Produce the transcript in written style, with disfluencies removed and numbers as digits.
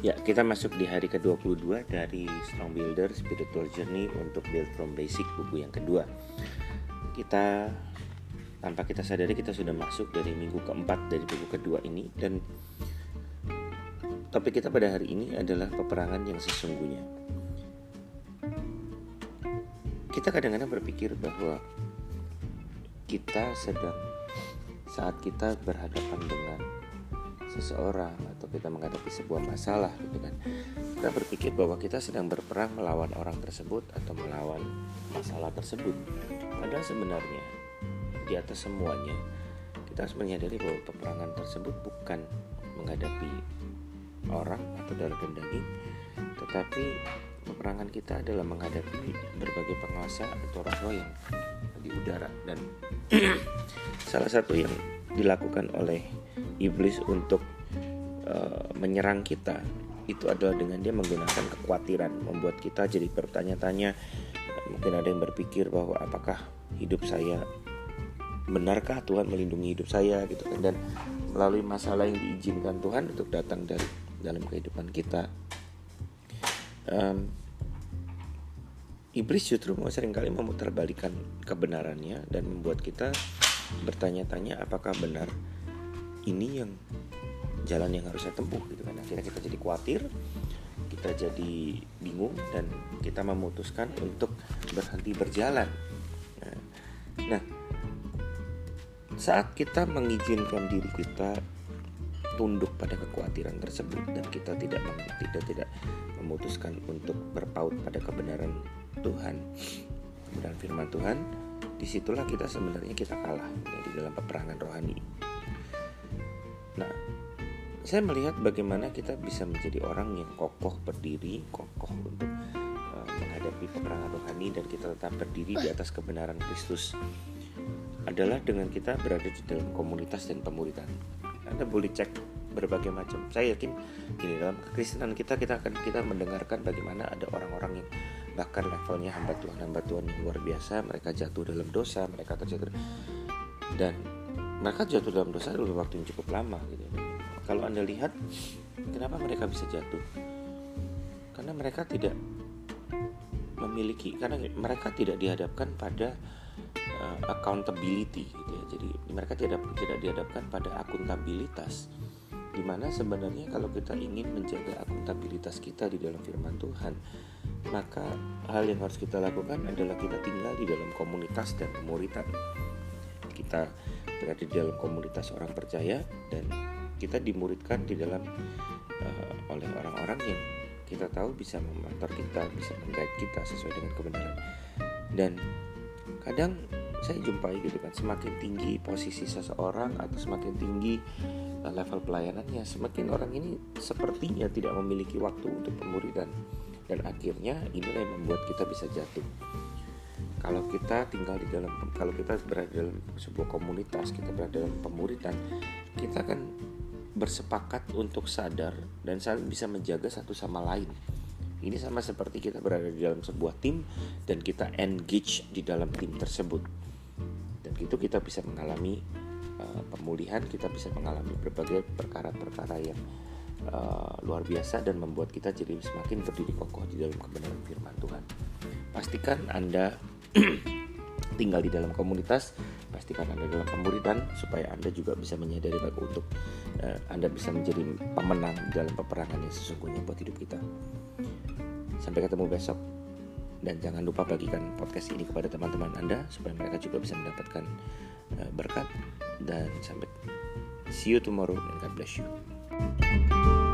Ya, kita masuk di hari ke-22 dari Strong Builder Spiritual Journey untuk Build from Basic, buku yang kedua. Tanpa kita sadari kita sudah masuk dari minggu keempat dari buku kedua ini. Dan topik kita pada hari ini adalah peperangan yang sesungguhnya. Kita kadang-kadang berpikir bahwa saat kita berhadapan dengan seseorang atau kita menghadapi sebuah masalah gitu kan, kita berpikir bahwa kita sedang berperang melawan orang tersebut atau melawan masalah tersebut. Padahal sebenarnya di atas semuanya kita harus menyadari bahwa peperangan tersebut bukan menghadapi orang atau darah dan daging, tetapi peperangan kita adalah menghadapi berbagai penguasa atau roh yang di udara. Dan salah satu yang dilakukan oleh iblis untuk menyerang kita itu adalah dengan dia menggunakan kekhawatiran, membuat kita jadi bertanya-tanya. Mungkin ada yang berpikir bahwa apakah hidup saya, benarkah Tuhan melindungi hidup saya gitu kan. Dan melalui masalah yang diizinkan Tuhan untuk datang dari dalam kehidupan kita, iblis justru seringkali memutarbalikkan kebenarannya dan membuat kita bertanya-tanya apakah benar ini yang jalan yang harus saya tempuh gitu kan. Akhirnya kita jadi khawatir, kita jadi bingung, dan kita memutuskan untuk berhenti berjalan. Nah, saat kita mengizinkan diri kita tunduk pada kekhawatiran tersebut dan kita tidak memutuskan untuk berpaut pada kebenaran Tuhan, kebenaran firman Tuhan, disitulah kita sebenarnya kalah di dalam peperangan rohani. Nah, saya melihat bagaimana kita bisa menjadi orang yang kokoh berdiri, kokoh untuk menghadapi peperangan rohani, dan kita tetap berdiri di atas kebenaran Kristus adalah dengan kita berada di dalam komunitas dan pemuridan. Anda boleh cek berbagai macam. Saya yakin di dalam kekristenan kita mendengarkan bagaimana ada orang-orang yang bahkan levelnya hamba Tuhan yang luar biasa, mereka jatuh dalam dosa, mereka terjatuh, dan mereka jatuh dalam dosa dalam waktu yang cukup lama gitu. Kalau Anda lihat kenapa mereka bisa jatuh, karena mereka tidak dihadapkan pada accountability gitu ya. Jadi mereka tidak dihadapkan pada akuntabilitas, di mana sebenarnya kalau kita ingin menjaga akuntabilitas kita di dalam firman Tuhan, maka hal yang harus kita lakukan adalah kita tinggal di dalam komunitas dan pemuridan. Kita berada di dalam komunitas orang percaya dan kita dimuridkan di dalam oleh orang-orang yang kita tahu bisa mementor kita, bisa menggait kita sesuai dengan kebenaran. Dan kadang saya jumpai gitu kan, semakin tinggi posisi seseorang atau semakin tinggi level pelayanannya, semakin orang ini sepertinya tidak memiliki waktu untuk pemuridan, dan akhirnya inilah yang membuat kita bisa jatuh. Kalau kita berada dalam sebuah komunitas, kita berada dalam pemuridan, kita akan bersepakat untuk sadar dan saling bisa menjaga satu sama lain. Ini sama seperti kita berada di dalam sebuah tim dan kita engage di dalam tim tersebut. Dan itu kita bisa mengalami pemulihan, kita bisa mengalami berbagai perkara-perkara yang luar biasa dan membuat kita jadi semakin berdiri kokoh di dalam kebenaran firman Tuhan. Pastikan Anda tinggal di dalam komunitas, pastikan Anda dalam pemuridan, supaya Anda juga bisa menyadari bahwa untuk Anda bisa menjadi pemenang dalam peperangan yang sesungguhnya buat hidup kita. Sampai ketemu besok, dan jangan lupa bagikan podcast ini kepada teman-teman Anda supaya mereka juga bisa mendapatkan berkat. Dan sampai see you tomorrow, and God bless you.